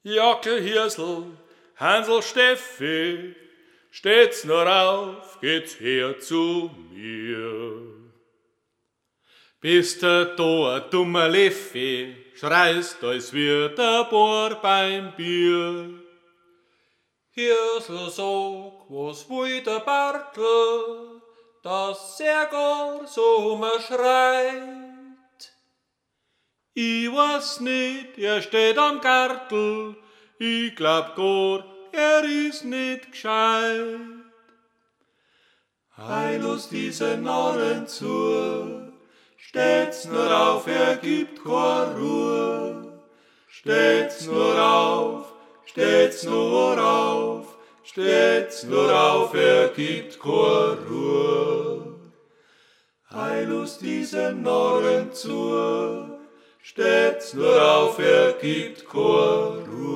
Jockel, Hirsel, Hansel, Steffi, steht's nur auf, geht's her zu mir. Bist du da, ein dummer Leffi, schreist, als wird der Bohr beim Bier. Hirsel, sag, was will der Bartel, dass er gar so schreit? Ich weiß nicht, er steht am Gartel, ich glaub gar, er ist nicht gescheit. Heilus diese Narren zu, steht's nur auf, er gibt keine Ruhe. Steht's nur auf, steht's nur auf, steht's nur auf, er gibt keine Ruhe. Heilus diese Narren zu, steht's nur auf, er gibt keine Ruhe.